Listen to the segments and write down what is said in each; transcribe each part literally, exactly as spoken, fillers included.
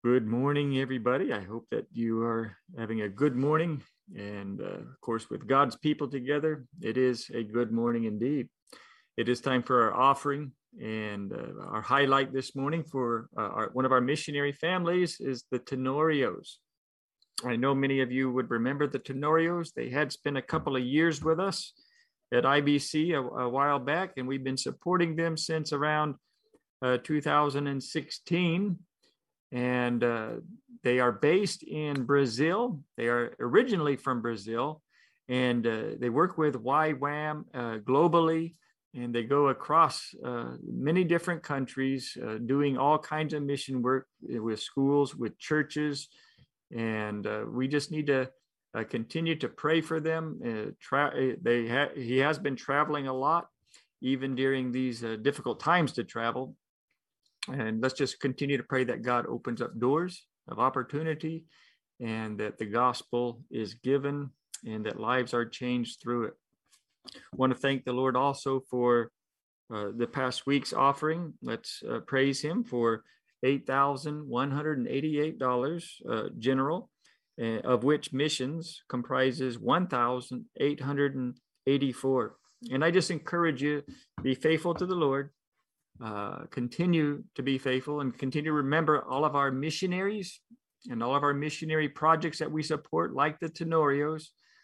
Good morning, everybody. I hope that you are having a good morning. And uh, of course, with God's people together, it is a good morning indeed. It is time for our offering. And uh, our highlight this morning for uh, our, one of our missionary families is the Tenorios. I know many of you would remember the Tenorios. They had spent a couple of years with us at I B C a, a while back, and we've been supporting them since around uh, two thousand sixteen. And uh, they are based in Brazil. They are originally from Brazil, and uh, they work with Y WAM uh, globally, and they go across uh, many different countries, uh, doing all kinds of mission work with schools, with churches, and uh, we just need to uh, continue to pray for them. Uh, tra- they ha- he has been traveling a lot, even during these uh, difficult times to travel. And let's just continue to pray that God opens up doors of opportunity, and that the gospel is given, and that lives are changed through it. I want to thank the Lord also for uh, the past week's offering. Let's uh, praise him for eight thousand one hundred eighty-eight dollars uh, general, uh, of which missions comprises one thousand eight hundred eighty-four. And I just encourage you, be faithful to the Lord. Uh, continue to be faithful, and continue to remember all of our missionaries and all of our missionary projects that we support, like the Tenorios,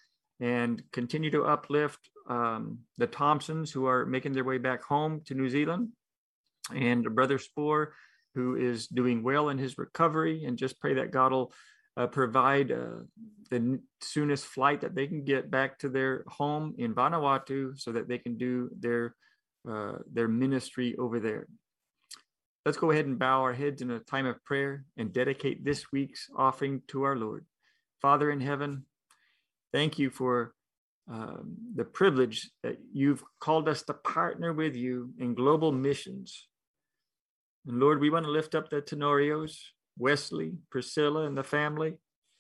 and continue to uplift um, the Thompsons, who are making their way back home to New Zealand, and Brother Spoor, who is doing well in his recovery, and just pray that God will uh, provide uh, the soonest flight that they can get back to their home in Vanuatu, so that they can do their Uh, their ministry over there. Let's go ahead and bow our heads in a time of prayer and dedicate this week's offering to our Lord. Father in heaven, thank you for um, the privilege that you've called us to partner with you in global missions. And Lord, we want to lift up the Tenorios, Wesley, Priscilla, and the family.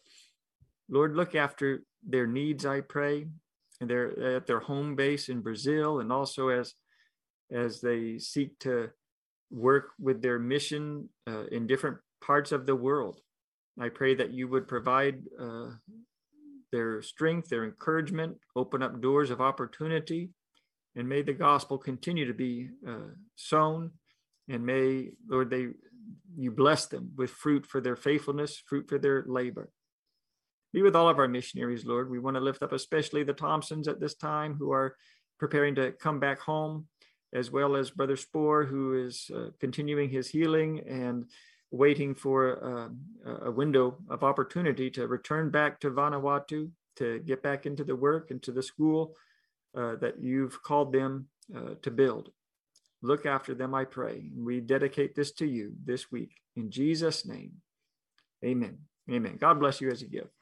Lord, look after their needs, I pray, and they're at their home base in Brazil, and also as as they seek to work with their mission uh, in different parts of the world. I pray that you would provide uh, their strength, their encouragement, open up doors of opportunity, and may the gospel continue to be uh, sown, and may, Lord, they you bless them with fruit for their faithfulness, fruit for their labor. Be with all of our missionaries, Lord. We want to lift up especially the Thompsons at this time, who are preparing to come back home, as well as Brother Spoor, who is uh, continuing his healing and waiting for uh, a window of opportunity to return back to Vanuatu, to get back into the work and to the school uh, that you've called them uh, to build. Look after them, I pray. We dedicate this to you this week. In Jesus' name, amen. Amen. God bless you as you give.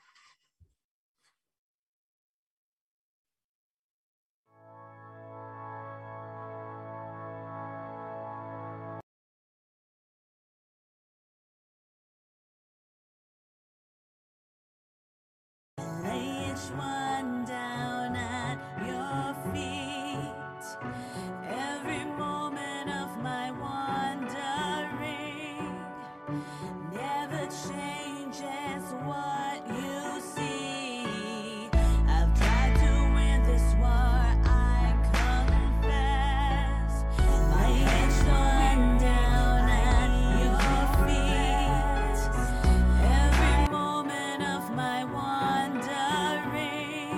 One down at your feet, every moment of my wandering never changes what you see. I've tried to win this war, I confess. My each one down at your feet, every moment of my wandering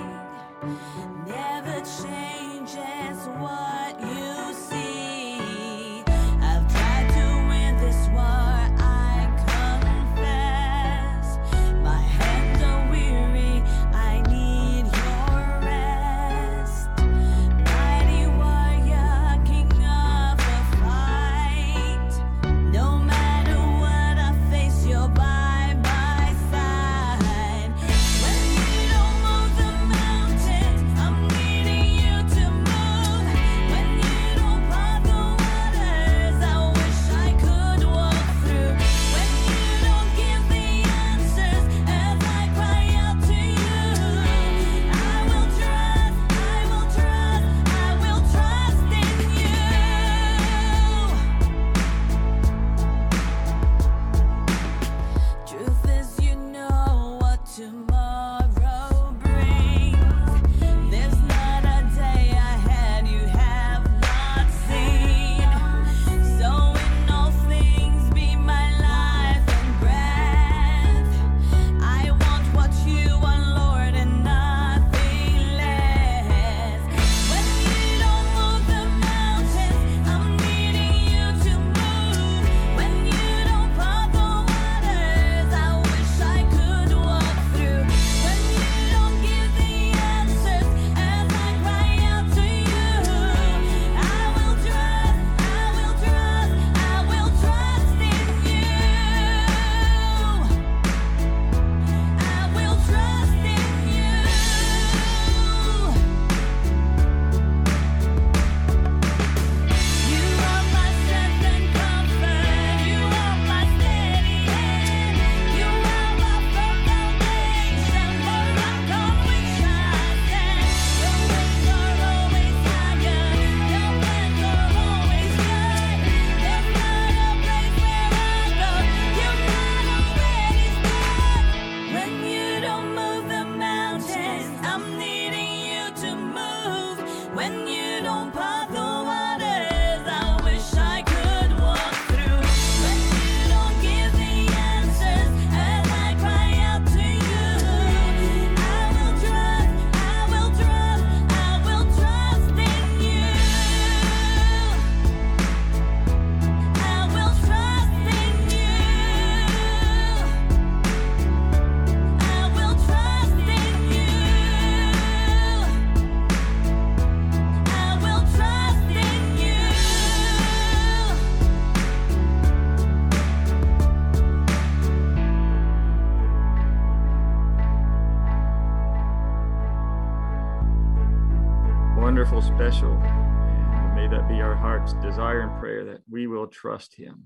wonderful, special. And may that be our heart's desire and prayer, that we will trust him.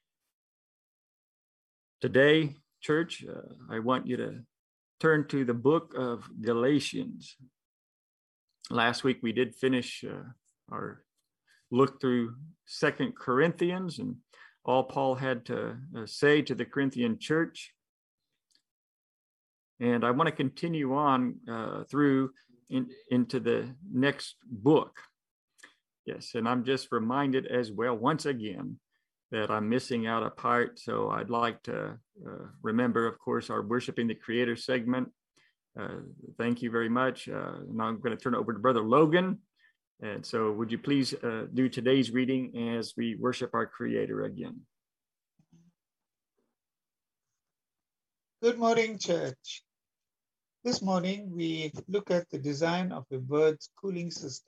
Today, church, uh, I want you to turn to the book of Galatians. Last week we did finish uh, our look through Second Corinthians and all Paul had to uh, say to the Corinthian church. And I want to continue on uh, through in, into the next book. Yes, and I'm just reminded as well, once again, that I'm missing out a part. So I'd like to uh, remember, of course, our Worshiping the Creator segment. Uh, thank you very much. Uh, now I'm going to turn it over to Brother Logan. And so would you please uh, do today's reading as we worship our Creator again. Good morning, church. This morning, we look at the design of a bird's cooling system.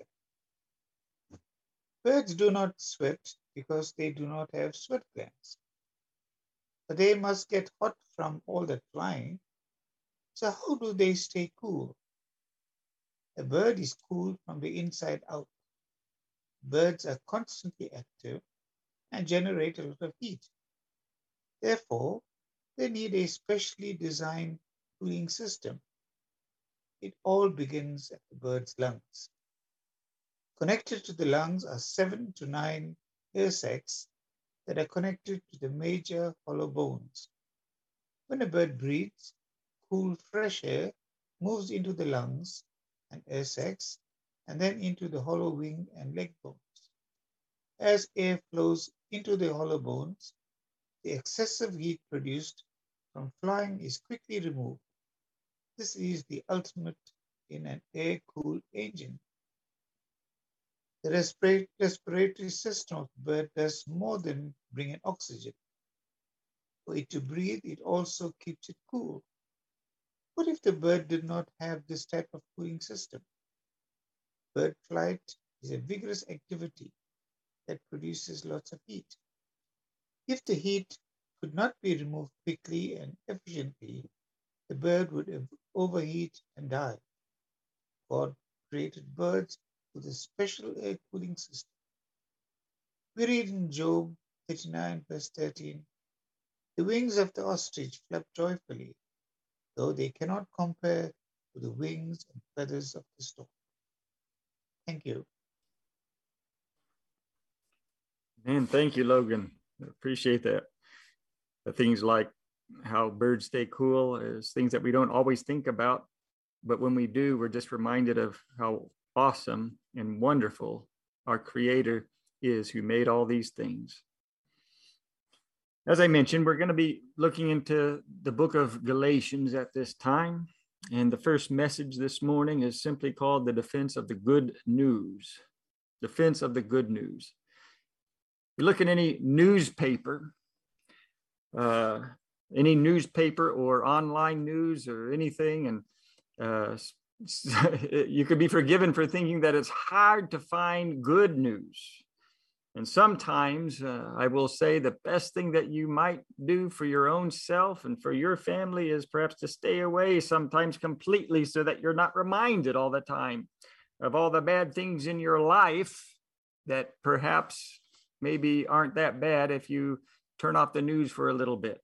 Birds do not sweat because they do not have sweat glands. But they must get hot from all that flying. So how do they stay cool? A bird is cool from the inside out. Birds are constantly active and generate a lot of heat. Therefore, they need a specially designed cooling system. It all begins at the bird's lungs. Connected to the lungs are seven to nine air sacs that are connected to the major hollow bones. When a bird breathes, cool, fresh air moves into the lungs and air sacs and then into the hollow wing and leg bones. As air flows into the hollow bones, the excessive heat produced from flying is quickly removed. This is the ultimate in an air-cooled engine. The respiratory, respiratory system of the bird does more than bring in oxygen. For it to breathe, it also keeps it cool. What if the bird did not have this type of cooling system? Bird flight is a vigorous activity that produces lots of heat. If the heat could not be removed quickly and efficiently, the bird would overheat and die. God created birds with a special air cooling system. We read in Job thirty-nine, verse thirteen, the wings of the ostrich flap joyfully, though they cannot compare to the wings and feathers of the stork. Thank you. Man, thank you, Logan. I appreciate that. The things like how birds stay cool is things that we don't always think about, but when we do, we're just reminded of how awesome and wonderful our Creator is, who made all these things. As I mentioned, we're going to be looking into the book of Galatians at this time, and the first message this morning is simply called the defense of the good news. Defense of the good news. You look at any newspaper, uh, any newspaper or online news or anything, and uh, you could be forgiven for thinking that it's hard to find good news. And sometimes uh, I will say the best thing that you might do for your own self and for your family is perhaps to stay away sometimes completely, so that you're not reminded all the time of all the bad things in your life that perhaps maybe aren't that bad if you turn off the news for a little bit.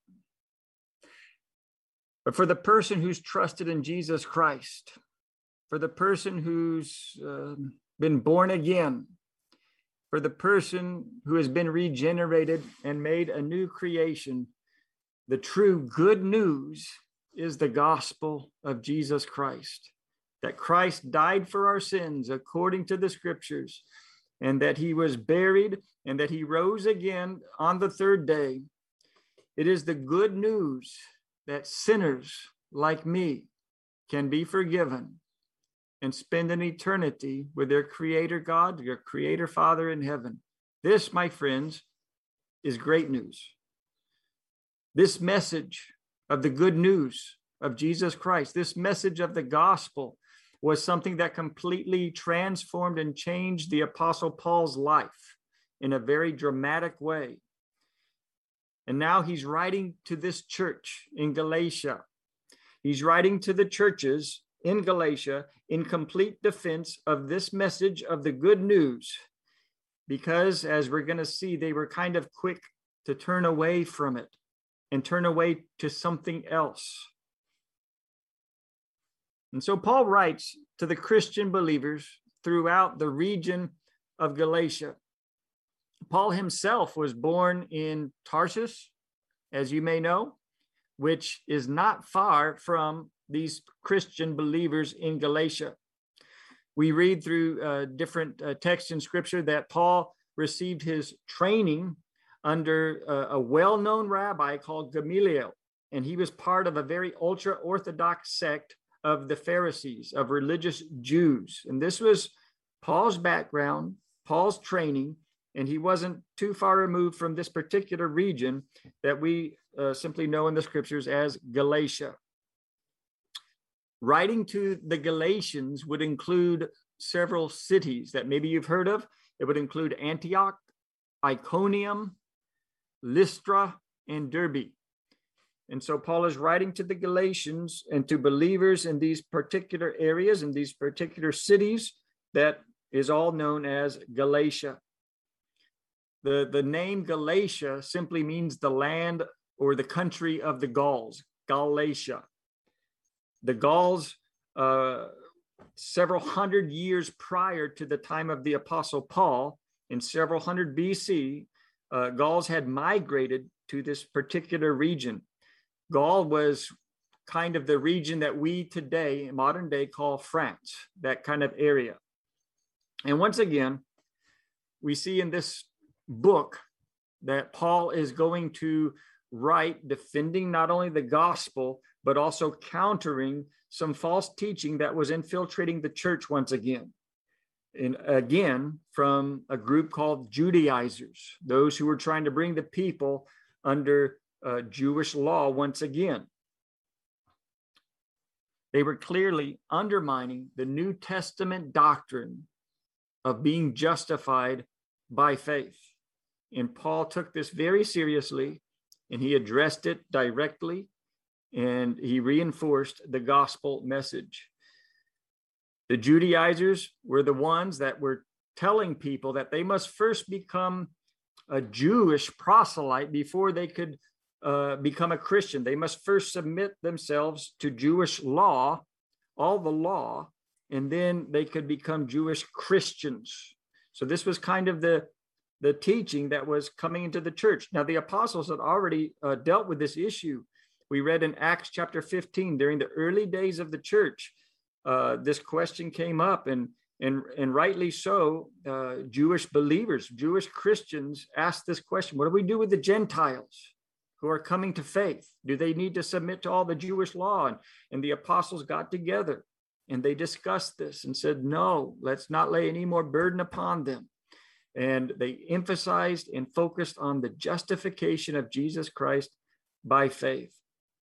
But for the person who's trusted in Jesus Christ, for the person who's uh, been born again, for the person who has been regenerated and made a new creation, the true good news is the gospel of Jesus Christ, that Christ died for our sins according to the scriptures, and that he was buried, and that he rose again on the third day. It is the good news that sinners like me can be forgiven and spend an eternity with their Creator God, your Creator Father in heaven. This, my friends, is great news. This message of the good news of Jesus Christ, this message of the gospel, was something that completely transformed and changed the Apostle Paul's life in a very dramatic way. And now he's writing to this church in Galatia. He's writing to the churches in Galatia in complete defense of this message of the good news, because as we're going to see, they were kind of quick to turn away from it and turn away to something else. And so Paul writes to the Christian believers throughout the region of Galatia. Paul himself was born in Tarsus, as you may know, which is not far from these Christian believers in Galatia. We read through uh, different uh, texts in Scripture that Paul received his training under uh, a well-known rabbi called Gamaliel, and he was part of a very ultra-Orthodox sect of the Pharisees, of religious Jews. And this was Paul's background, Paul's training, and he wasn't too far removed from this particular region that we uh, simply know in the Scriptures as Galatia. Writing to the Galatians would include several cities that maybe you've heard of. It would include Antioch, Iconium, Lystra, and Derbe. And so Paul is writing to the Galatians and to believers in these particular areas, in these particular cities, that is all known as Galatia. The, the name Galatia simply means the land or the country of the Gauls, Galatia. The Gauls, uh, several hundred years prior to the time of the Apostle Paul, in several hundred B C, uh, Gauls had migrated to this particular region. Gaul was kind of the region that we today, in modern day, call France, that kind of area. And once again, we see in this book that Paul is going to write defending not only the gospel, but also countering some false teaching that was infiltrating the church once again. And again, from a group called Judaizers, those who were trying to bring the people under uh, Jewish law once again. They were clearly undermining the New Testament doctrine of being justified by faith. And Paul took this very seriously, and he addressed it directly, and he reinforced the gospel message. The Judaizers were the ones that were telling people that they must first become a Jewish proselyte before they could uh, become a Christian. They must first submit themselves to Jewish law, all the law, and then they could become Jewish Christians. So this was kind of the, the teaching that was coming into the church. Now, the apostles had already uh, dealt with this issue. We read in Acts chapter fifteen, during the early days of the church, uh, this question came up, and, and, and rightly so, uh, Jewish believers, Jewish Christians asked this question: what do we do with the Gentiles who are coming to faith? Do they need to submit to all the Jewish law? And, and the apostles got together and they discussed this and said, no, let's not lay any more burden upon them. And they emphasized and focused on the justification of Jesus Christ by faith.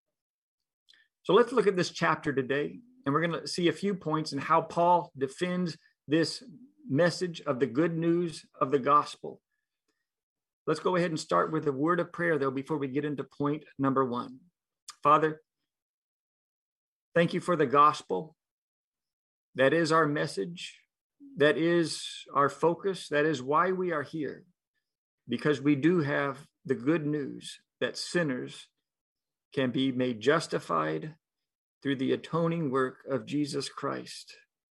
So let's look at this chapter today, and we're going to see a few points in how Paul defends this message of the good news of the gospel. Let's go ahead and start with a word of prayer, though, before we get into point number one. Father, thank you for the gospel. That is our message. That is our focus. That is why we are here, because we do have the good news that sinners can be made justified through the atoning work of Jesus Christ.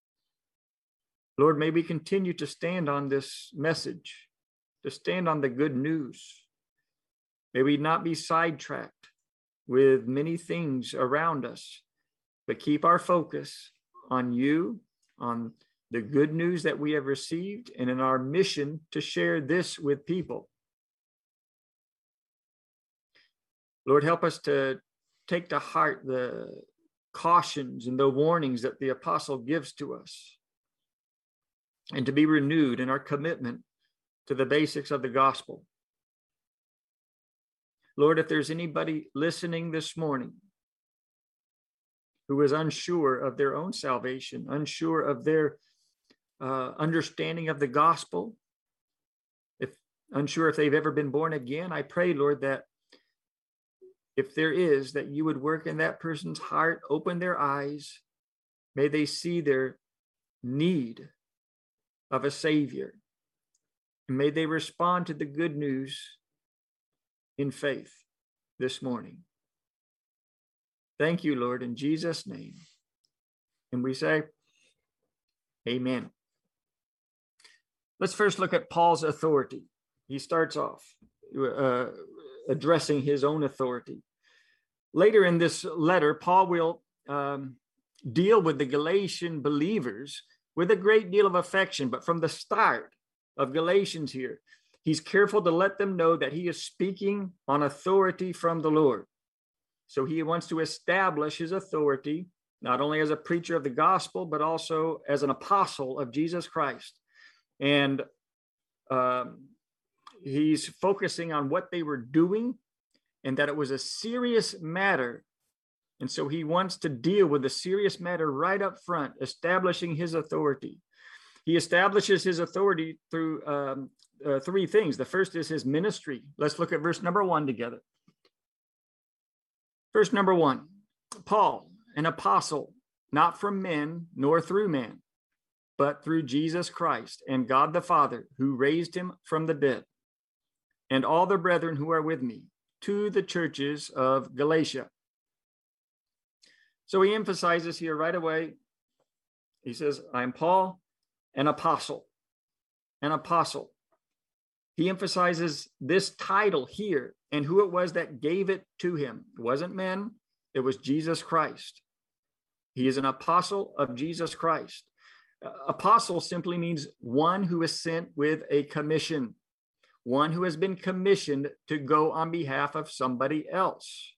Lord, may we continue to stand on this message, to stand on the good news. May we not be sidetracked with many things around us, but keep our focus on you, on the good news that we have received, and in our mission to share this with people. Lord, help us to take to heart the cautions and the warnings that the apostle gives to us, and to be renewed in our commitment to the basics of the gospel. Lord, if there's anybody listening this morning who is unsure of their own salvation, unsure of their uh, understanding of the gospel, if unsure if they've ever been born again, I pray, Lord, that if there is, that you would work in that person's heart, open their eyes, May they see their need of a Savior. And may they respond to the good news in faith this morning. Thank you, Lord, in Jesus' name. And we say, amen. Let's first look at Paul's authority. He starts off uh, addressing his own authority. Later in this letter, Paul will um, deal with the Galatian believers with a great deal of affection. But from the start of Galatians here, he's careful to let them know that he is speaking on authority from the Lord. So he wants to establish his authority, not only as a preacher of the gospel, but also as an apostle of Jesus Christ. And um, he's focusing on what they were doing and that it was a serious matter. And so he wants to deal with the serious matter right up front, establishing his authority. He establishes his authority through um, uh, three things. The first is his ministry. Let's look at verse number one together. Verse number one, Paul, an apostle, not from men nor through man, but through Jesus Christ and God the Father, who raised him from the dead, and all the brethren who are with me, to the churches of Galatia. So he emphasizes here right away. He says, I'm Paul, an apostle, an apostle. He emphasizes this title here and who it was that gave it to him. It wasn't men, it was Jesus Christ. He is an apostle of Jesus Christ. Uh, apostle simply means one who is sent with a commission, one who has been commissioned to go on behalf of somebody else.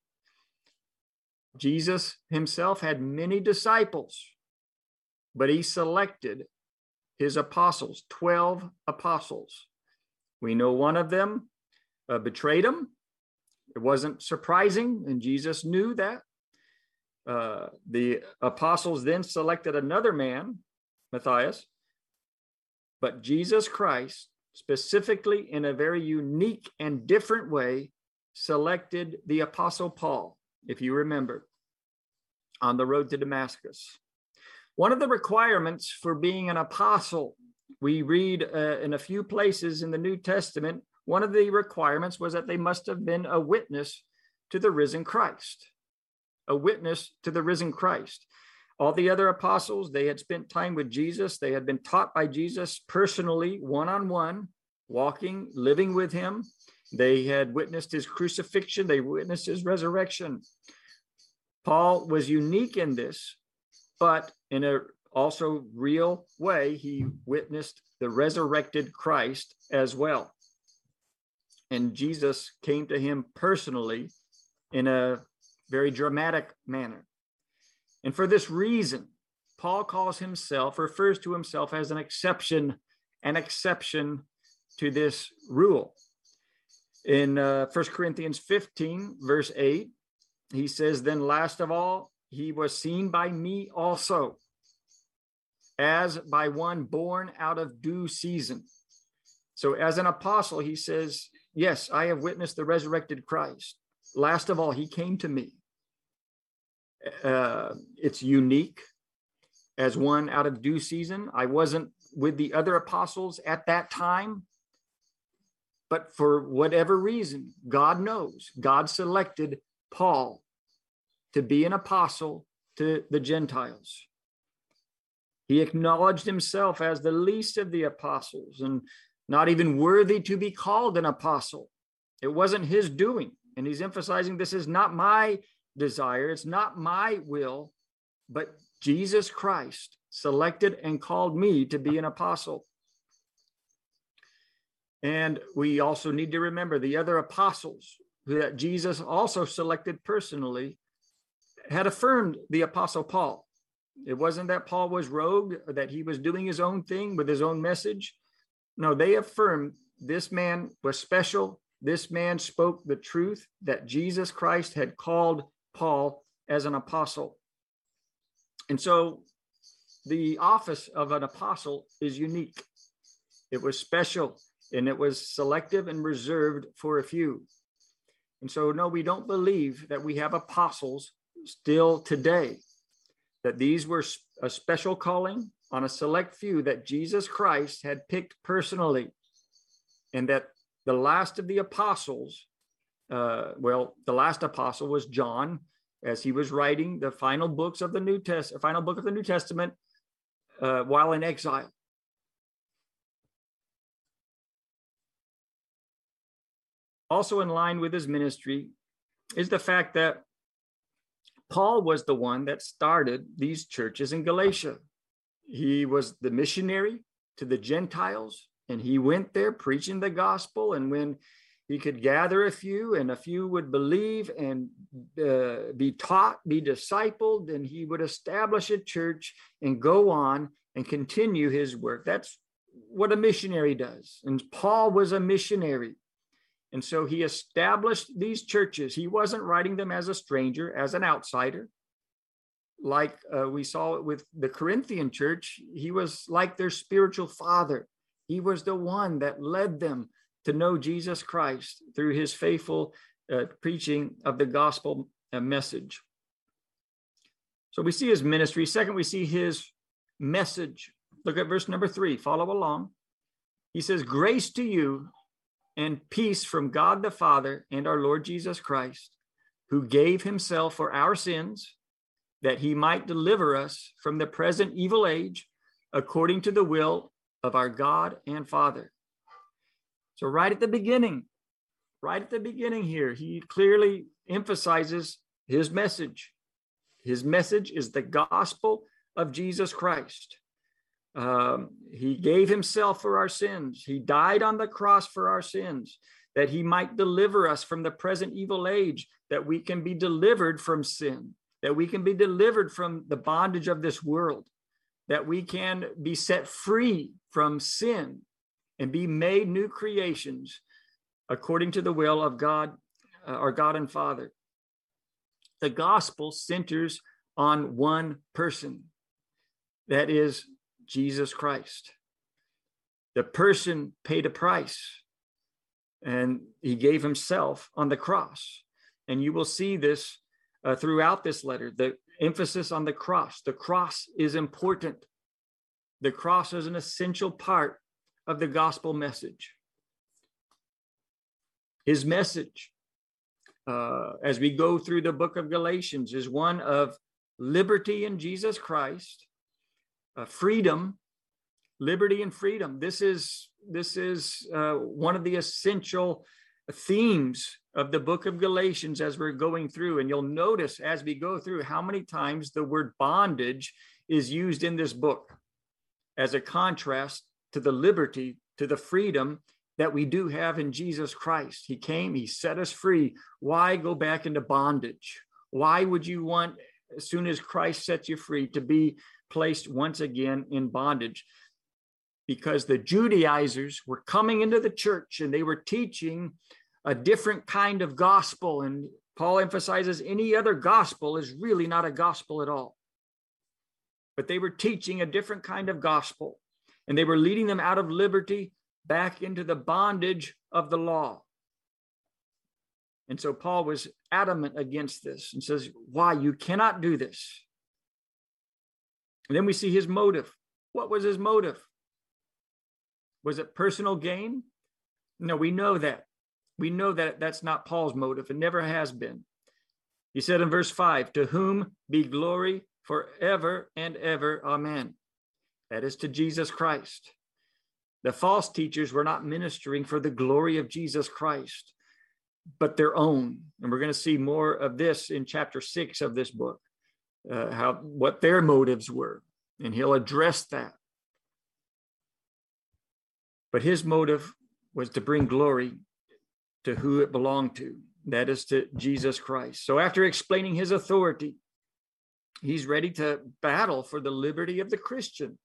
Jesus himself had many disciples, but he selected his apostles, twelve apostles. We know one of them uh, betrayed him. It wasn't surprising, and Jesus knew that. Uh, the apostles then selected another man, Matthias, but Jesus Christ, specifically in a very unique and different way, selected the apostle Paul, if you remember, on the road to Damascus. One of the requirements for being an apostle, we read uh, in a few places in the New Testament, one of the requirements was that they must have been a witness to the risen Christ, a witness to the risen Christ. All the other apostles, they had spent time with Jesus. They had been taught by Jesus personally, one-on-one, walking, living with him. They had witnessed his crucifixion. They witnessed his resurrection. Paul was unique in this, but in a also real way, he witnessed the resurrected Christ as well. And Jesus came to him personally in a very dramatic manner. And for this reason, Paul calls himself, refers to himself as an exception, an exception to this rule. In uh, First Corinthians fifteen, verse eight, he says, then last of all, he was seen by me also, as by one born out of due season. So as an apostle, he says, yes, I have witnessed the resurrected Christ. Last of all, he came to me. Uh, it's unique as one out of due season. I wasn't with the other apostles at that time, but for whatever reason, God knows, God selected Paul to be an apostle to the Gentiles. He acknowledged himself as the least of the apostles and not even worthy to be called an apostle. It wasn't his doing. And he's emphasizing this is not my desire. It's not my will, but Jesus Christ selected and called me to be an apostle. And we also need to remember the other apostles that Jesus also selected personally had affirmed the apostle Paul. It wasn't that Paul was rogue, or that he was doing his own thing with his own message. No, they affirmed this man was special. This man spoke the truth that Jesus Christ had called Paul as an apostle. And so the office of an apostle is unique. It was special, and it was selective and reserved for a few. And so, no, we don't believe that we have apostles still today that these were a special calling on a select few that Jesus Christ had picked personally, and that the last of the apostles, uh, well, the last apostle was John, as he was writing the final books of the New Testament, final book of the New Testament, uh, while in exile. Also in line with his ministry is the fact that Paul was the one that started these churches in Galatia. He was the missionary to the Gentiles, and he went there preaching the gospel. And when he could gather a few, and a few would believe and uh, be taught, be discipled, then he would establish a church and go on and continue his work. That's what a missionary does. And Paul was a missionary. And so he established these churches. He wasn't writing them as a stranger, as an outsider. Like uh, we saw with the Corinthian church, he was like their spiritual father. He was the one that led them to know Jesus Christ through his faithful uh, preaching of the gospel uh, message. So we see his ministry. Second, we see his message. Look at verse number three. Follow along. He says, "Grace to you and peace from God the Father and our Lord Jesus Christ, who gave himself for our sins, that he might deliver us from the present evil age, according to the will of our God and Father." So right at the beginning, right at the beginning here, he clearly emphasizes his message. His message is the gospel of Jesus Christ. Um, he gave himself for our sins. He died on the cross for our sins, that he might deliver us from the present evil age, that we can be delivered from sin, that we can be delivered from the bondage of this world, that we can be set free from sin and be made new creations according to the will of God, uh, our God and Father. The gospel centers on one person, that is Jesus Christ. The person paid a price, and he gave himself on the cross. And you will see this uh, throughout this letter, the emphasis on the cross. The cross is important. The cross is an essential part of the gospel message. His message, uh, as we go through the book of Galatians, is one of liberty in Jesus Christ, Uh, freedom, liberty and freedom. This is this is uh, one of the essential themes of the book of Galatians as we're going through. And you'll notice as we go through how many times the word bondage is used in this book as a contrast to the liberty, to the freedom that we do have in Jesus Christ. He came, he set us free. Why go back into bondage? Why would you want, as soon as Christ sets you free, to be placed once again in bondage? Because the Judaizers were coming into the church and they were teaching a different kind of gospel. And Paul emphasizes any other gospel is really not a gospel at all. But they were teaching a different kind of gospel, and they were leading them out of liberty back into the bondage of the law. And so Paul was adamant against this and says, why? You cannot do this. And then we see his motive. What was his motive? Was it personal gain? No, we know that. We know that that's not Paul's motive. It never has been. He said in verse five, to whom be glory forever and ever. Amen. That is to Jesus Christ. The false teachers were not ministering for the glory of Jesus Christ, but their own. And we're going to see more of this in chapter six of this book. Uh, how what their motives were, and he'll address that. But his motive was to bring glory to who it belonged to, that is to Jesus Christ. So after explaining his authority, he's ready to battle for the liberty of the Christian.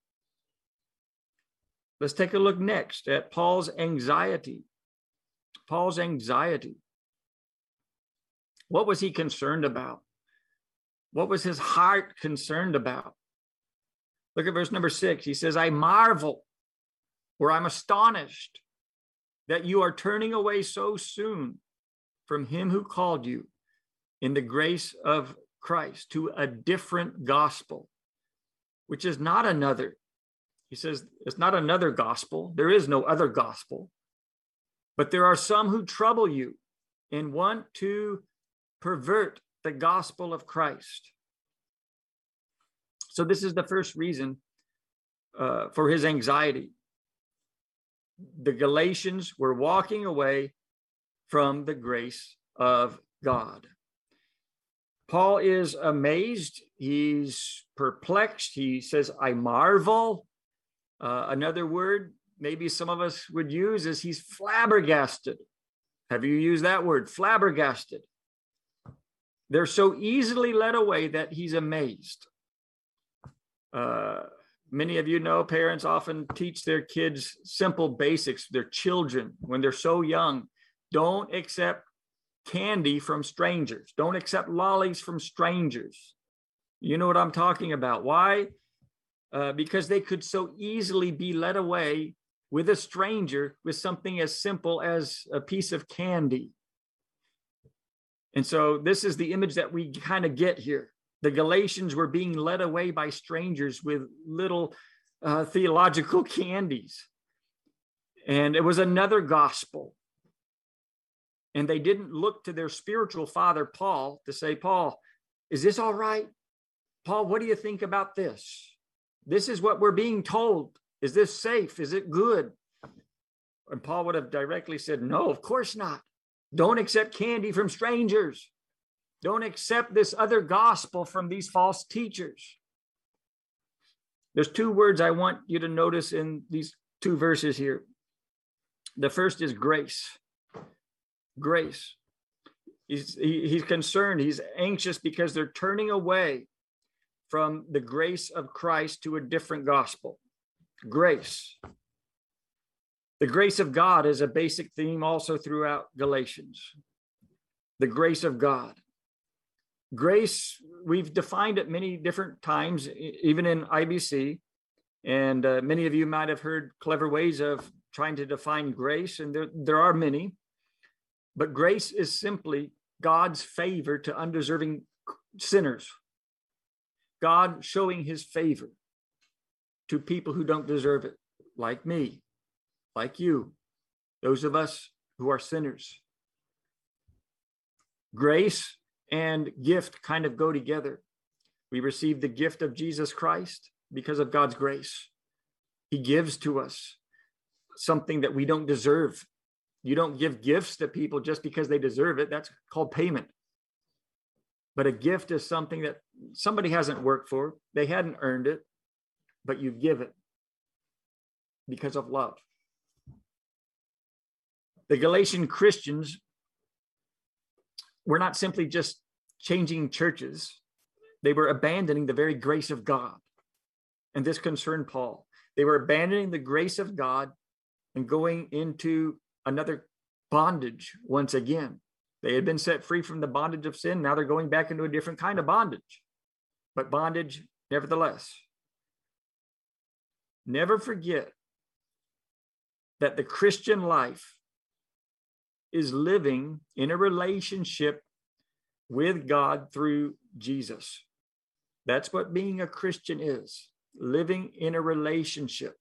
Let's take a look next at Paul's anxiety. Paul's anxiety. What was he concerned about? What was his heart concerned about? Look at verse number six. He says, I marvel, or I'm astonished that you are turning away so soon from him who called you in the grace of Christ to a different gospel. which is not another. He says it's not another gospel. There is no other gospel. But there are some who trouble you and want to pervert the gospel of Christ. So this is the first reason uh, for his anxiety. The Galatians were walking away from the grace of God. Paul is amazed. He's perplexed. He says, I marvel. Uh, another word maybe some of us would use is he's flabbergasted. Have you used that word? Flabbergasted. They're so easily led away that he's amazed. Uh, many of you know parents often teach their kids simple basics, their children, when they're so young. Don't accept candy from strangers. Don't accept lollies from strangers. You know what I'm talking about. Why? Uh, because they could so easily be led away with a stranger with something as simple as a piece of candy. And so this is the image that we kind of get here. The Galatians were being led away by strangers with little uh, theological candies. And it was another gospel. And they didn't look to their spiritual father, Paul, to say, Paul, is this all right? Paul, what do you think about this? This is what we're being told. Is this safe? Is it good? And Paul would have directly said, no, of course not. Don't accept candy from strangers. Don't accept this other gospel from these false teachers. There's two words I want you to notice in these two verses here. The first is grace. Grace. He's, he, he's concerned. He's anxious because they're turning away from the grace of Christ to a different gospel. Grace. The grace of God is a basic theme also throughout Galatians. The grace of God. Grace, we've defined it many different times, even in I B C. And uh, many of you might have heard clever ways of trying to define grace, and there, there are many. But grace is simply God's favor to undeserving sinners. God showing his favor to people who don't deserve it, like me, like you, those of us who are sinners. Grace and gift kind of go together. We receive the gift of Jesus Christ because of God's grace. He gives to us something that we don't deserve. You don't give gifts to people just because they deserve it. That's called payment. But a gift is something that somebody hasn't worked for. They hadn't earned it, but you give it because of love. The Galatian Christians were not simply just changing churches. They were abandoning the very grace of God. And this concerned Paul. They were abandoning the grace of God and going into another bondage once again. They had been set free from the bondage of sin. Now they're going back into a different kind of bondage, but bondage nevertheless. Never forget that the Christian life is living in a relationship with God through Jesus. That's what being a Christian is, living in a relationship.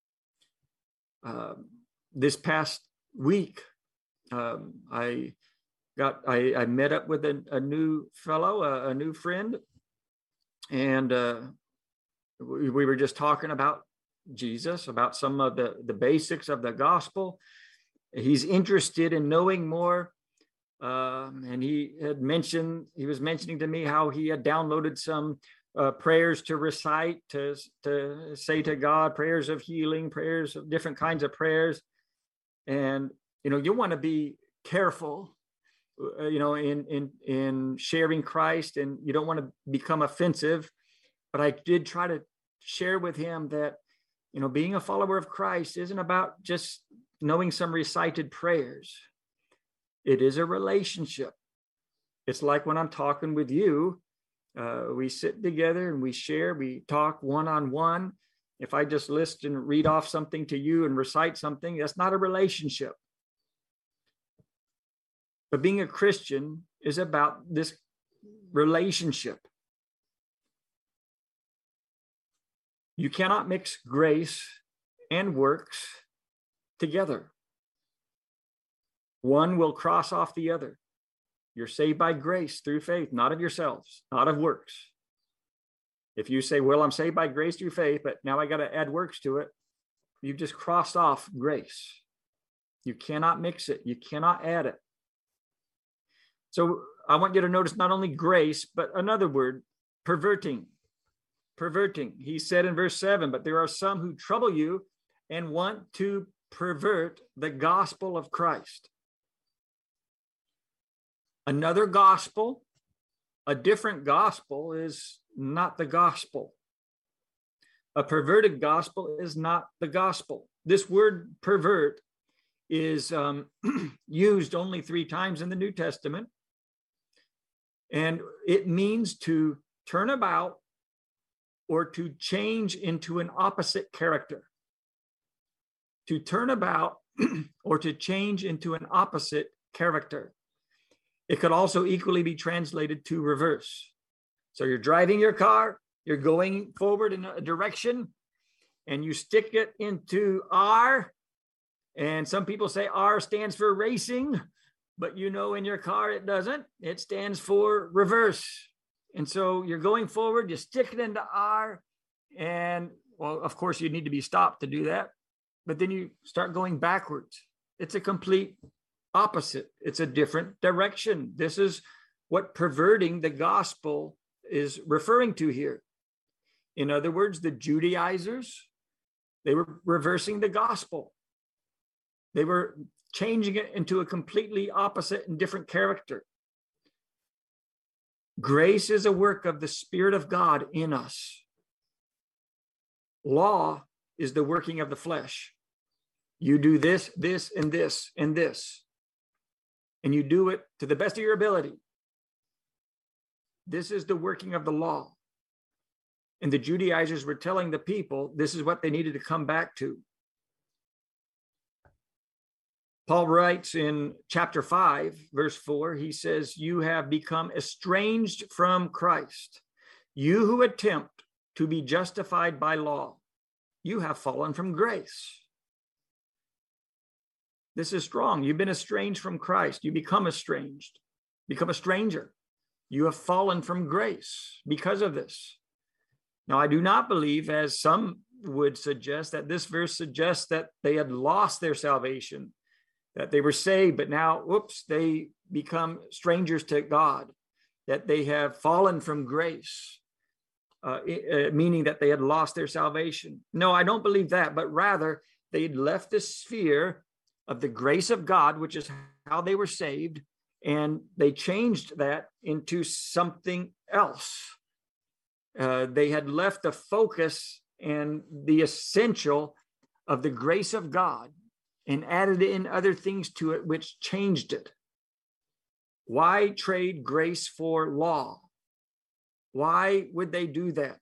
Um, this past week, um, I got I, I met up with a, a new fellow, a, a new friend, and uh, we, we were just talking about Jesus, about some of the, the basics of the gospel. He's interested in knowing more. Um, and he had mentioned, he was mentioning to me how he had downloaded some uh, prayers to recite, to, to say to God, prayers of healing, prayers of different kinds of prayers. And, you know, you want to be careful, uh, you know, in, in, in sharing Christ, and you don't want to become offensive. But I did try to share with him that, you know, being a follower of Christ isn't about just knowing some recited prayers. It is a relationship. It's like when I'm talking with you, uh, we sit together and we share, we talk one-on-one. If I just list and read off something to you and recite something, that's not a relationship. But being a Christian is about this relationship. You cannot mix grace and works together. One will cross off the other. You're saved by grace through faith, not of yourselves, not of works. If you say, well, I'm saved by grace through faith, but now I got to add works to it, you've just crossed off grace. You cannot mix it. You cannot add it. So I want you to notice not only grace, but another word, perverting. Perverting. He said in verse seven, but there are some who trouble you and want to pervert the gospel of Christ. Another gospel, a different gospel is not the gospel. A perverted gospel is not the gospel. This word pervert is um, used only three times in the New Testament. And it means to turn about or to change into an opposite character. To turn about or to change into an opposite character. It could also equally be translated to reverse. So you're driving your car, you're going forward in a direction, and you stick it into R. And some people say R stands for racing, but you know in your car it doesn't. It stands for reverse. And so you're going forward, you stick it into R, and well, of course, you need to be stopped to do that. But then you start going backwards. It's a complete opposite. It's a different direction. This is what perverting the gospel is referring to here. In other words, the Judaizers, they were reversing the gospel. They were changing it into a completely opposite and different character. Grace is a work of the Spirit of God in us. Law is the working of the flesh. You do this, this, and this, and this. And you do it to the best of your ability. This is the working of the law. And the Judaizers were telling the people this is what they needed to come back to. Paul writes in chapter five, verse four, he says, you have become estranged from Christ. You who attempt to be justified by law, you have fallen from grace. This is strong. You've been estranged from Christ. You become estranged, become a stranger. You have fallen from grace because of this. Now, I do not believe, as some would suggest, that this verse suggests that they had lost their salvation, that they were saved, but now, whoops, they become strangers to God, that they have fallen from grace, uh, uh, meaning that they had lost their salvation. No, I don't believe that, but rather they had left the sphere of the grace of God, which is how they were saved, and they changed that into something else. Uh, they had left the focus and the essential of the grace of God and added in other things to it, which changed it. Why trade grace for law? Why would they do that?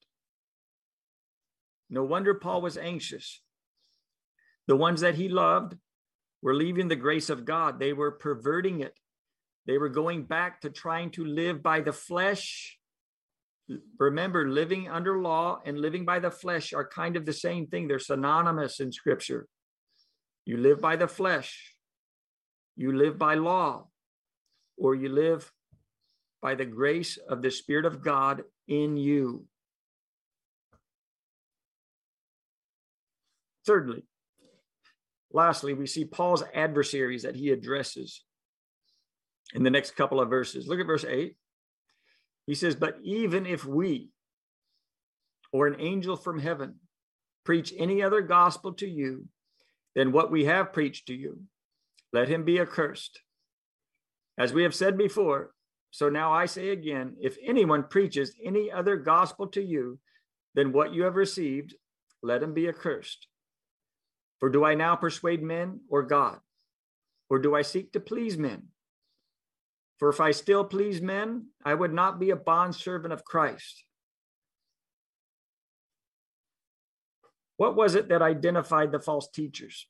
No wonder Paul was anxious. The ones that he loved were leaving the grace of God. They were perverting it. They were going back to trying to live by the flesh. Remember, living under law and living by the flesh are kind of the same thing. They're synonymous in Scripture. You live by the flesh, you live by law, or you live by the grace of the Spirit of God in you. Thirdly, lastly, we see Paul's adversaries that he addresses in the next couple of verses. Look at verse eight. He says, but even if we or an angel from heaven preach any other gospel to you than what we have preached to you, let him be accursed. As we have said before, so now I say again, if anyone preaches any other gospel to you than what you have received, let him be accursed. For do I now persuade men or God? Or do I seek to please men? For if I still please men, I would not be a bondservant of Christ. What was it that identified the false teachers?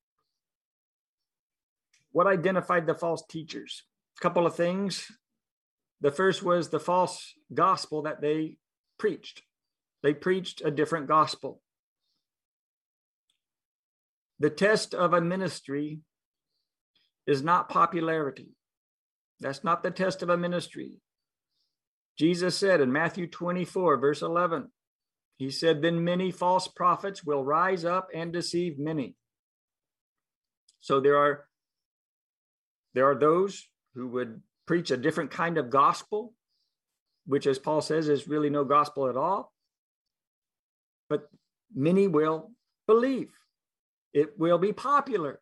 What identified the false teachers? A couple of things. The first was the false gospel that they preached. They preached a different gospel. The test of a ministry is not popularity. That's not the test of a ministry. Jesus said in Matthew twenty-four, verse eleven, he said, then many false prophets will rise up and deceive many. So there are, there are those who would preach a different kind of gospel, which, as Paul says, is really no gospel at all. But many will believe. It will be popular.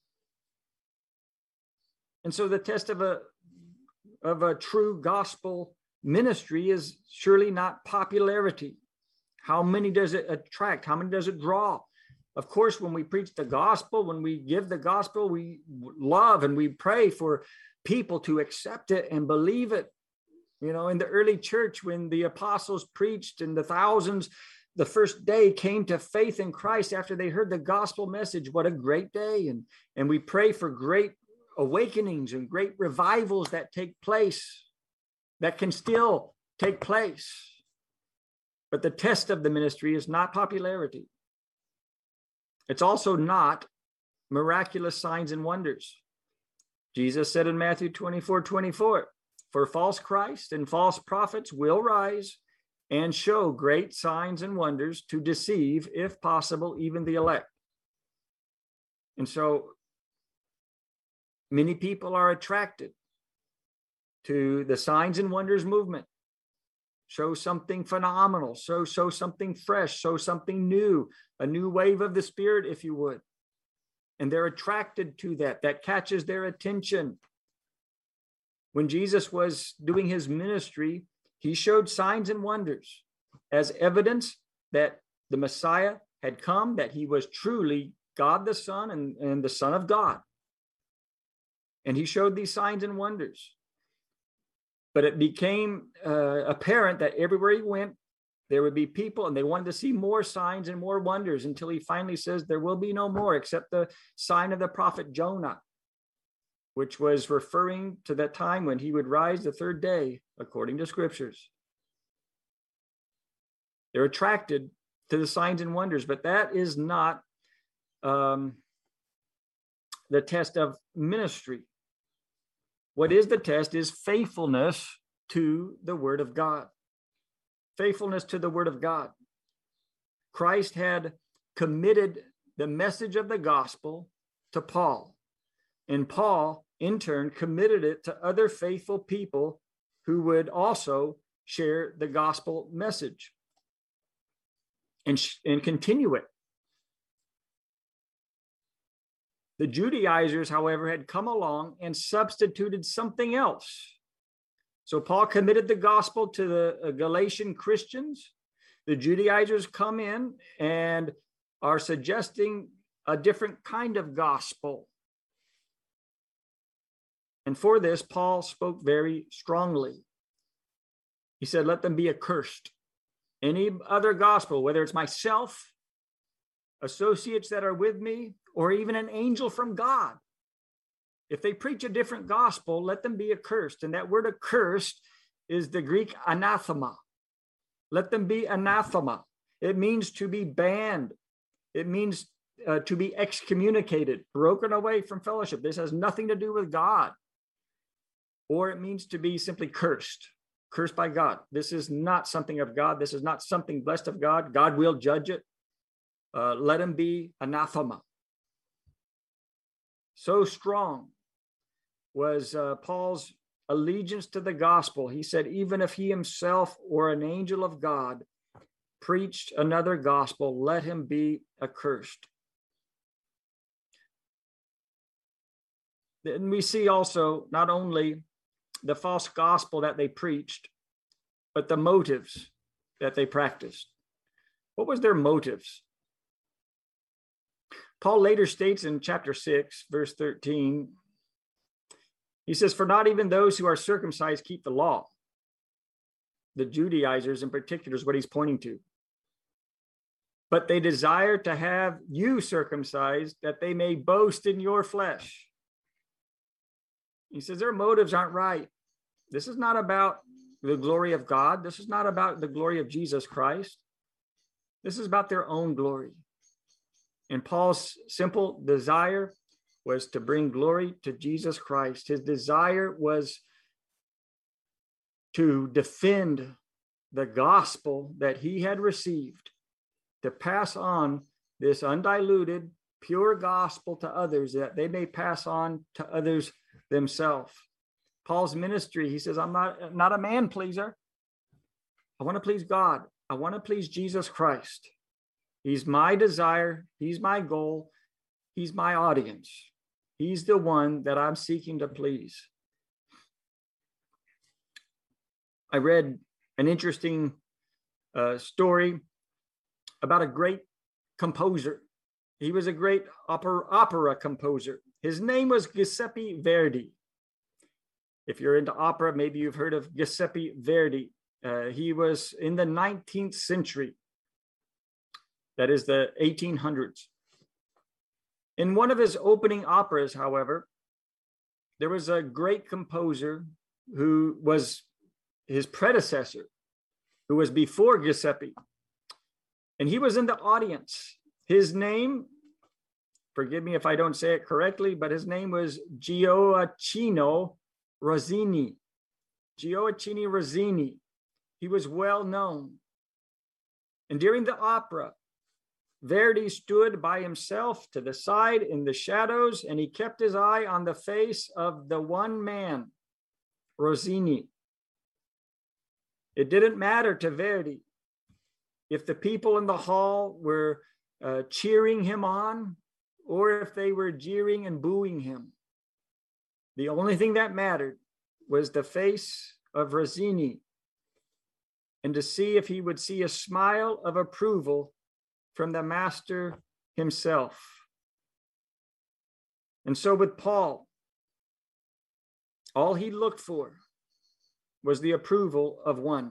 And so the test of a, of a true gospel ministry is surely not popularity. How many does it attract? How many does it draw? Of course, when we preach the gospel, when we give the gospel, we love and we pray for people to accept it and believe it. You know, in the early church, when the apostles preached and the thousands the first day came to faith in Christ after they heard the gospel message, what a great day. And, and we pray for great awakenings and great revivals that take place, that can still take place. But the test of the ministry is not popularity. It's also not miraculous signs and wonders. Jesus said in Matthew twenty-four, twenty-four, for false Christ and false prophets will rise and show great signs and wonders to deceive, if possible, even the elect. And so many people are attracted to the signs and wonders movement. Show something phenomenal, show, show something fresh, show something new, a new wave of the Spirit, if you would. And they're attracted to that. That catches their attention. When Jesus was doing his ministry, he showed signs and wonders as evidence that the Messiah had come, that he was truly God the Son and, and the Son of God. And he showed these signs and wonders. But it became uh, apparent that everywhere he went, there would be people and they wanted to see more signs and more wonders, until he finally says there will be no more except the sign of the prophet Jonah, which was referring to that time when he would rise the third day, according to scriptures. They're attracted to the signs and wonders, but that is not um, the test of ministry. What is the test is faithfulness to the word of God. Faithfulness to the word of God. Christ had committed the message of the gospel to Paul, and Paul in turn committed it to other faithful people who would also share the gospel message and, and continue it. The Judaizers, however, had come along and substituted something else. So Paul committed the gospel to the Galatian Christians. The Judaizers come in and are suggesting a different kind of gospel. And for this, Paul spoke very strongly. He said, let them be accursed. Any other gospel, whether it's myself, associates that are with me, or even an angel from God, if they preach a different gospel, let them be accursed. And that word accursed is the Greek anathema. Let them be anathema. It means to be banned. It means uh, to be excommunicated, broken away from fellowship. This has nothing to do with God. Or it means to be simply cursed, cursed by God. This is not something of God. This is not something blessed of God. God will judge it. Uh, let him be anathema. So strong was uh, Paul's allegiance to the gospel. He said, even if he himself or an angel of God preached another gospel, let him be accursed. Then we see also not only the false gospel that they preached, but the motives that they practiced. What was their motives? Paul later states in chapter six, verse thirteen, he says, for not even those who are circumcised keep the law. The Judaizers in particular is what he's pointing to. But they desire to have you circumcised, that they may boast in your flesh. He says their motives aren't right. This is not about the glory of God. This is not about the glory of Jesus Christ. This is about their own glory. And Paul's simple desire was to bring glory to Jesus Christ. His desire was to defend the gospel that he had received, to pass on this undiluted, pure gospel to others, that they may pass on to others themselves. Paul's ministry, he says, I'm not, not a man pleaser. I want to please God. I want to please Jesus Christ. He's my desire. He's my goal. He's my audience. He's the one that I'm seeking to please. I read an interesting uh, story about a great composer. He was a great opera, opera composer. His name was Giuseppe Verdi. If you're into opera, maybe you've heard of Giuseppe Verdi. Uh, he was in the nineteenth century. That is the eighteen hundreds. In one of his opening operas, however, there was a great composer who was his predecessor, who was before Giuseppe. And he was in the audience. His name, forgive me if I don't say it correctly, but his name was Gioacchino Rossini. Gioacchino Rossini. He was well known. And during the opera, Verdi stood by himself to the side in the shadows, and he kept his eye on the face of the one man, Rossini. It didn't matter to Verdi if the people in the hall were uh, cheering him on or if they were jeering and booing him. The only thing that mattered was the face of Rossini, and to see if he would see a smile of approval from the master himself. And so with Paul, all he looked for was the approval of one,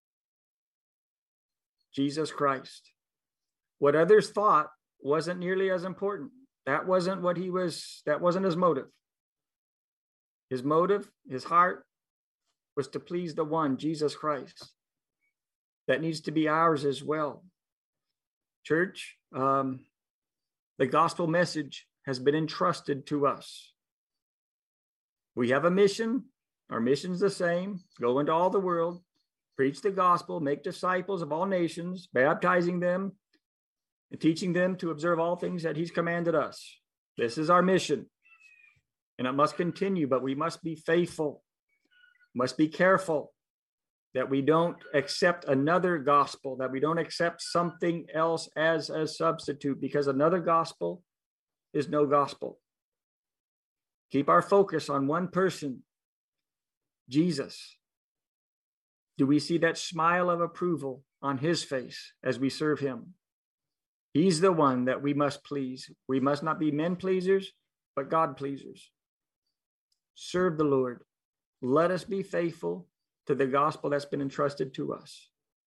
Jesus Christ. What others thought wasn't nearly as important. That wasn't what he was, that wasn't his motive. His motive, his heart, was to please the one, Jesus Christ. That needs to be ours as well. Church, um, the gospel message has been entrusted to us. We have a mission. Our mission's the same. Go into all the world, preach the gospel, make disciples of all nations, baptizing them and teaching them to observe all things that he's commanded us. This is our mission. And it must continue, but we must be faithful, must be careful that we don't accept another gospel, that we don't accept something else as a substitute, because another gospel is no gospel. Keep our focus on one person, Jesus. Do we see that smile of approval on his face as we serve him? He's the one that we must please. We must not be men pleasers, but God pleasers. Serve the Lord. Let us be faithful to the gospel that's been entrusted to us.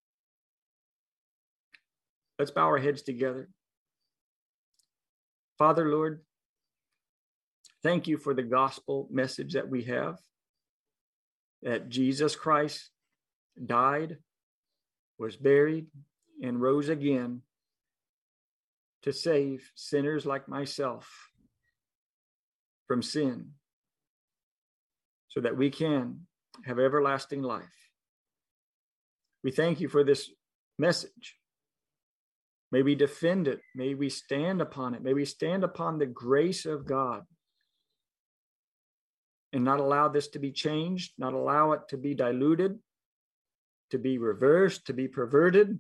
Let's bow our heads together. Father, Lord, thank you for the gospel message that we have, that Jesus Christ died, was buried, and rose again to save sinners like myself from sin, so that we can have everlasting life. We thank you for this message. May we defend it. May we stand upon it. May we stand upon the grace of God and not allow this to be changed, not allow it to be diluted, to be reversed, to be perverted.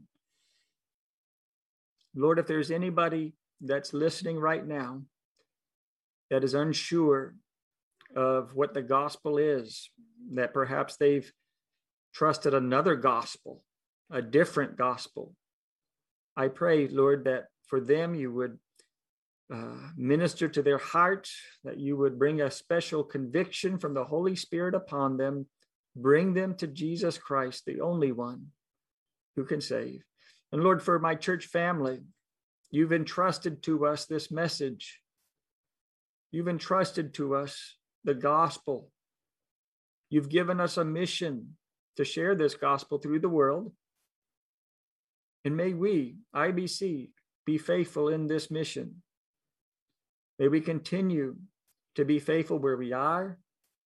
Lord, if there's anybody that's listening right now that is unsure of what the gospel is, that perhaps they've trusted another gospel, a different gospel, I pray, Lord, that for them you would uh, minister to their hearts, that you would bring a special conviction from the Holy Spirit upon them, bring them to Jesus Christ, the only one who can save. And Lord, for my church family, you've entrusted to us this message. You've entrusted to us the gospel. You've given us a mission to share this gospel through the world. And may we, I B C, be faithful in this mission. May we continue to be faithful where we are,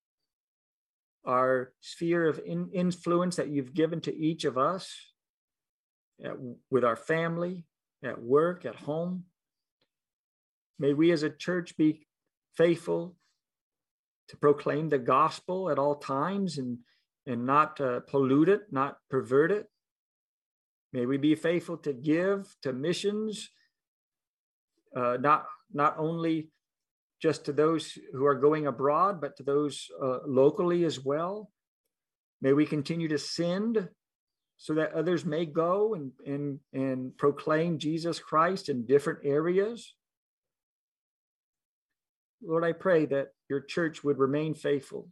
our sphere of in influence that you've given to each of us, at, with our family, at work, at home. May we as a church be faithful to proclaim the gospel at all times and, and not uh, pollute it, not pervert it. May we be faithful to give to missions, uh, not, not only just to those who are going abroad, but to those uh, locally as well. May we continue to send so that others may go and, and, and proclaim Jesus Christ in different areas. Lord, I pray that your church would remain faithful.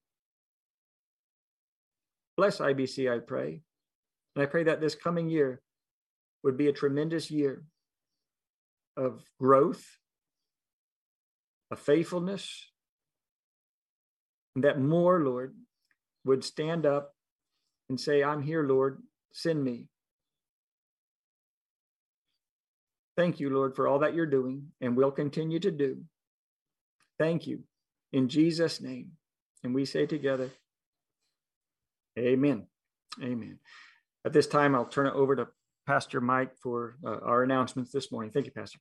Bless I B C, I pray. And I pray that this coming year would be a tremendous year of growth, of faithfulness, and that more, Lord, would stand up and say, I'm here, Lord, send me. Thank you, Lord, for all that you're doing and will continue to do. Thank you in Jesus' name. And we say together, amen. Amen. At this time, I'll turn it over to Pastor Mike for uh, our announcements this morning. Thank you, Pastor.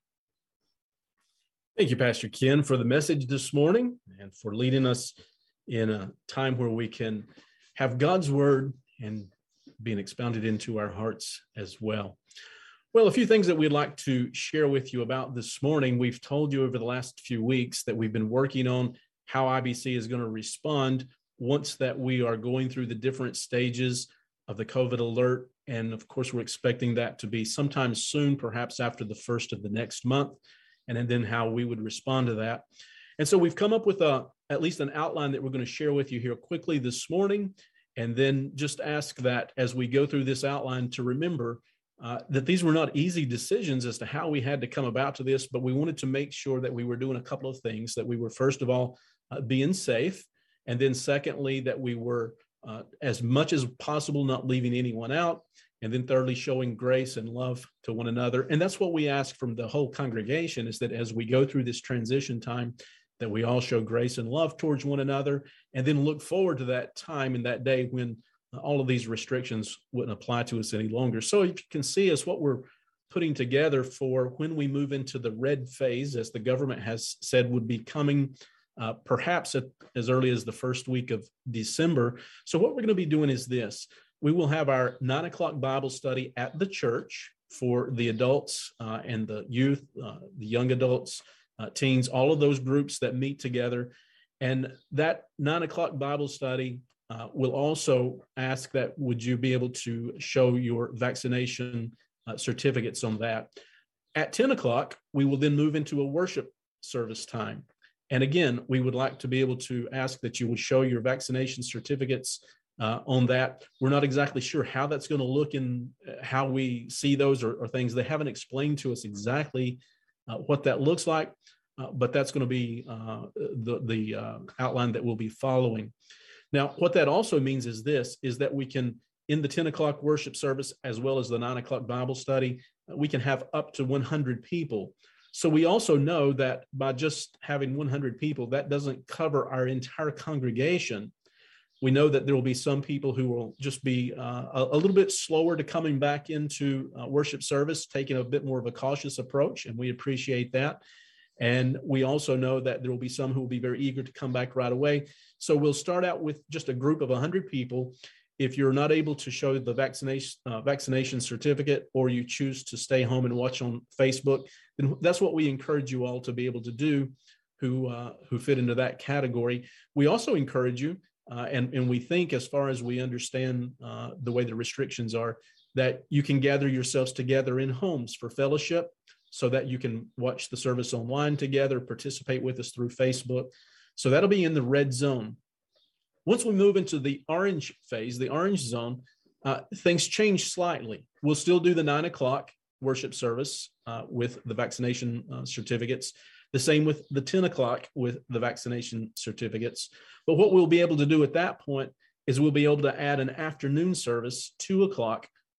Thank you, Pastor Ken, for the message this morning and for leading us in a time where we can have God's word and being expounded into our hearts as well. Well, a few things that we'd like to share with you about this morning. We've told you over the last few weeks that we've been working on how I B C is going to respond once that we are going through the different stages of the COVID alert. And of course, we're expecting that to be sometime soon, perhaps after the first of the next month, and then how we would respond to that. And so we've come up with a at least an outline that we're going to share with you here quickly this morning, and then just ask that as we go through this outline to remember uh, that these were not easy decisions as to how we had to come about to this, but we wanted to make sure that we were doing a couple of things, that we were, first of all, uh, being safe, and then secondly, that we were, uh, as much as possible, not leaving anyone out, and then thirdly, showing grace and love to one another. And that's what we ask from the whole congregation, is that as we go through this transition time, that we all show grace and love towards one another, and then look forward to that time and that day when all of these restrictions wouldn't apply to us any longer. So if you can see us, what we're putting together for when we move into the red phase, as the government has said would be coming uh, perhaps at, as early as the first week of December. So what we're going to be doing is this. We will have our nine o'clock Bible study at the church for the adults uh, and the youth, uh, the young adults, uh, teens, all of those groups that meet together. And that nine o'clock Bible study uh, will also ask that, would you be able to show your vaccination uh, certificates on that? At ten o'clock, we will then move into a worship service time. And again, we would like to be able to ask that you would show your vaccination certificates Uh, on that. We're not exactly sure how that's going to look and how we see those or, or things. They haven't explained to us exactly uh, what that looks like, uh, but that's going to be uh, the, the uh, outline that we'll be following. Now, what that also means is this, is that we can, in the ten o'clock worship service, as well as the nine o'clock Bible study, we can have up to one hundred people. So we also know that by just having one hundred people, that doesn't cover our entire congregation. We know that there will be some people who will just be uh, a, a little bit slower to coming back into uh, worship service, taking a bit more of a cautious approach, and we appreciate that. And we also know that there will be some who will be very eager to come back right away. So we'll start out with just a group of one hundred people. If you're not able to show the vaccination uh, vaccination certificate, or you choose to stay home and watch on Facebook, then that's what we encourage you all to be able to do who, uh, who fit into that category. We also encourage you, Uh, and, and we think, as far as we understand uh, the way the restrictions are, that you can gather yourselves together in homes for fellowship, so that you can watch the service online together, participate with us through Facebook. So that'll be in the red zone. Once we move into the orange phase, the orange zone, uh, things change slightly. We'll still do the nine o'clock worship service uh, with the vaccination uh, certificates. The same with the ten o'clock with the vaccination certificates. But what we'll be able to do at that point is we'll be able to add an afternoon service, two o'clock,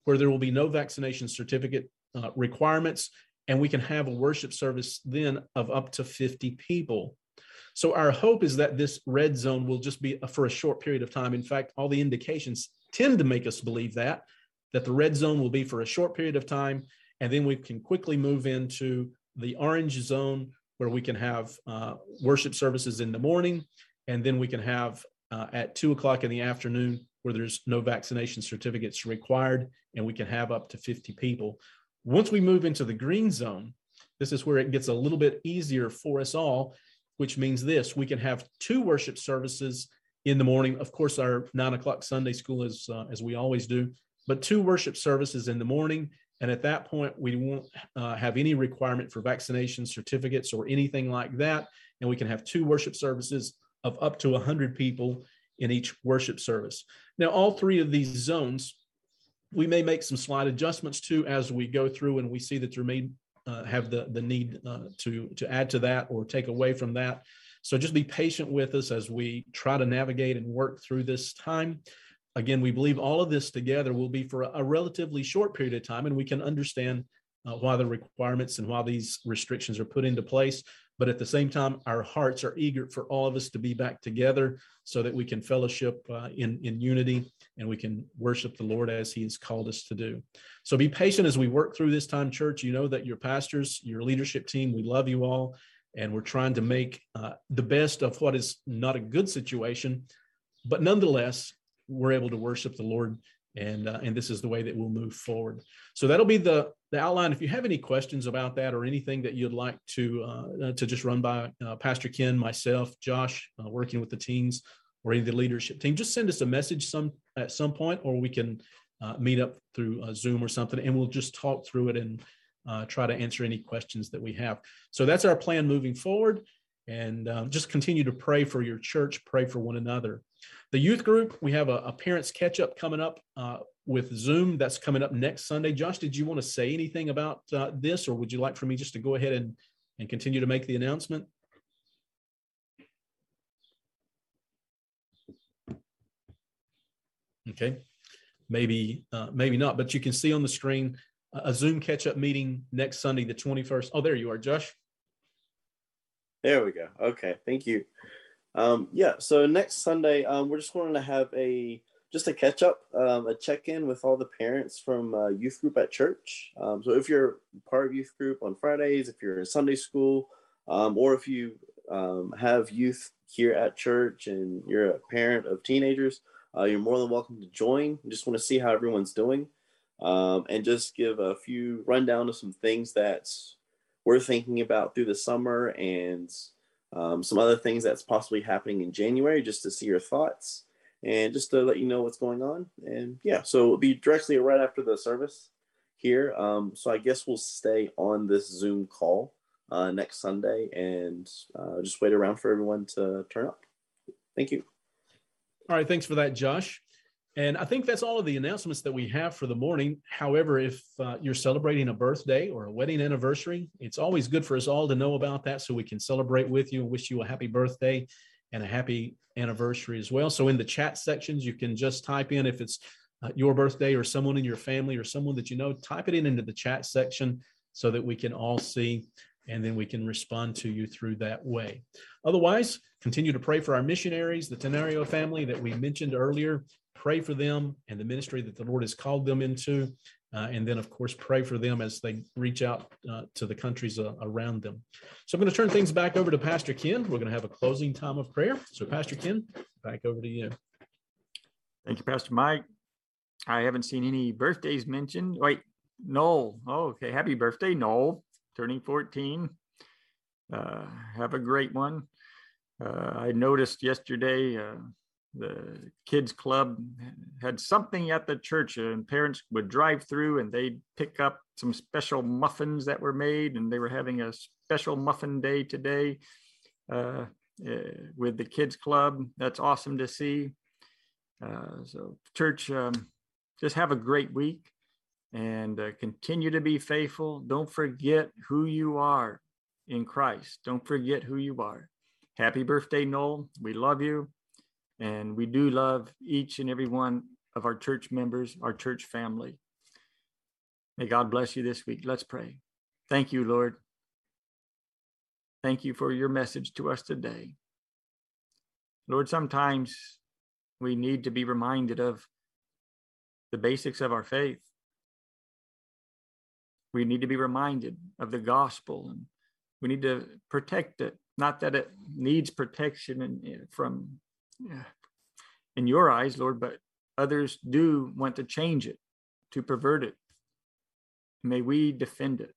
where there will be no vaccination certificate uh, requirements, and we can have a worship service then of up to fifty people. So our hope is that this red zone will just be for a short period of time. In fact, all the indications tend to make us believe that, that the red zone will be for a short period of time, and then we can quickly move into the orange zone where we can have uh, worship services in the morning, and then we can have uh, at two o'clock in the afternoon where there's no vaccination certificates required, and we can have up to fifty people. Once we move into the green zone, this is where it gets a little bit easier for us all, which means this: we can have two worship services in the morning. Of course, our nine o'clock Sunday school is uh, as we always do, but two worship services in the morning. And at that point, we won't uh, have any requirement for vaccination certificates or anything like that. And we can have two worship services of up to one hundred people in each worship service. Now, all three of these zones, we may make some slight adjustments to as we go through and we see that there may uh, have the, the need uh, to, to add to that or take away from that. So just be patient with us as we try to navigate and work through this time. Again, we believe all of this together will be for a, a relatively short period of time, and we can understand uh, why the requirements and why these restrictions are put into place. But at the same time, our hearts are eager for all of us to be back together so that we can fellowship uh, in, in unity and we can worship the Lord as he has called us to do. So be patient as we work through this time, church. You know that your pastors, your leadership team, we love you all, and we're trying to make uh, the best of what is not a good situation, but nonetheless, we're able to worship the Lord, and uh, and this is the way that we'll move forward. So that'll be the the outline. If you have any questions about that or anything that you'd like to uh, to just run by uh, Pastor Ken, myself, Josh, uh, working with the teams, or any of the leadership team, just send us a message some at some point, or we can uh, meet up through uh, Zoom or something, and we'll just talk through it and uh, try to answer any questions that we have. So that's our plan moving forward, and uh, just continue to pray for your church, pray for one another. The youth group, we have a, a parents catch up coming up uh, with Zoom. That's coming up next Sunday. Josh, did you want to say anything about uh, this, or would you like for me just to go ahead and, and continue to make the announcement? Okay, maybe, uh, maybe not, but you can see on the screen a Zoom catch up meeting next Sunday, the twenty-first. Oh, there you are, Josh. There we go. Okay, thank you. Um, yeah, so next Sunday, um, we're just going to have a just a catch up, um, a check in with all the parents from uh, youth group at church. Um, so if you're part of youth group on Fridays, if you're in Sunday school, um, or if you um, have youth here at church and you're a parent of teenagers, uh, you're more than welcome to join. We just want to see how everyone's doing, um, and just give a few rundown of some things that we're thinking about through the summer, and Um, some other things that's possibly happening in January, just to see your thoughts and just to let you know what's going on. And yeah, so it'll be directly right after the service here. Um, so I guess we'll stay on this Zoom call uh, next Sunday and uh, just wait around for everyone to turn up. Thank you. All right. Thanks for that, Josh. And I think that's all of the announcements that we have for the morning. However, if uh, you're celebrating a birthday or a wedding anniversary, it's always good for us all to know about that so we can celebrate with you and wish you a happy birthday and a happy anniversary as well. So in the chat sections, you can just type in if it's uh, your birthday or someone in your family or someone that you know, type it in into the chat section so that we can all see, and then we can respond to you through that way. Otherwise, continue to pray for our missionaries, the Tenario family that we mentioned earlier. Pray for them and the ministry that the Lord has called them into. Uh, and then, of course, pray for them as they reach out uh, to the countries uh, around them. So I'm going to turn things back over to Pastor Ken. We're going to have a closing time of prayer. So, Pastor Ken, back over to you. Thank you, Pastor Mike. I haven't seen any birthdays mentioned. Wait, Noel. Oh, okay. Happy birthday, Noel. Turning fourteen. Uh, have a great one. Uh, I noticed yesterday uh, the kids club had something at the church, and parents would drive through and they'd pick up some special muffins that were made, and they were having a special muffin day today uh, uh, with the kids club. That's awesome to see. Uh, so church, um, just have a great week and uh, continue to be faithful. Don't forget who you are in Christ. Don't forget who you are. Happy birthday, Noel. We love you. And we do love each and every one of our church members, our church family. May God bless you this week. Let's pray. Thank you, Lord. Thank you for your message to us today. Lord, sometimes we need to be reminded of the basics of our faith. We need to be reminded of the gospel, and we need to protect it. Not that it needs protection in, from in your eyes, Lord, but others do want to change it, to pervert it. May we defend it.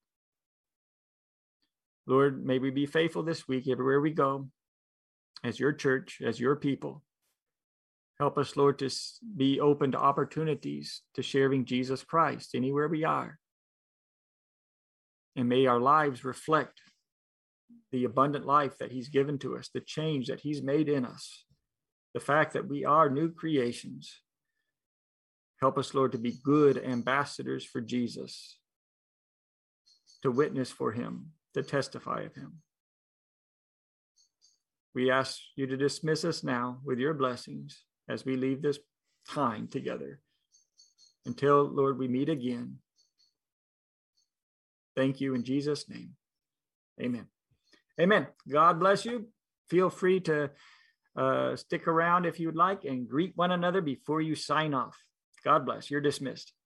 Lord, may we be faithful this week everywhere we go, as your church, as your people. Help us, Lord, to be open to opportunities to sharing Jesus Christ anywhere we are. And may our lives reflect the abundant life that he's given to us, the change that he's made in us, the fact that we are new creations. Help us, Lord, to be good ambassadors for Jesus, to witness for him, to testify of him. We ask you to dismiss us now with your blessings as we leave this time together. Until, Lord, we meet again. Thank you in Jesus' name. Amen. Amen. God bless you. Feel free to uh, stick around if you'd like and greet one another before you sign off. God bless. You're dismissed.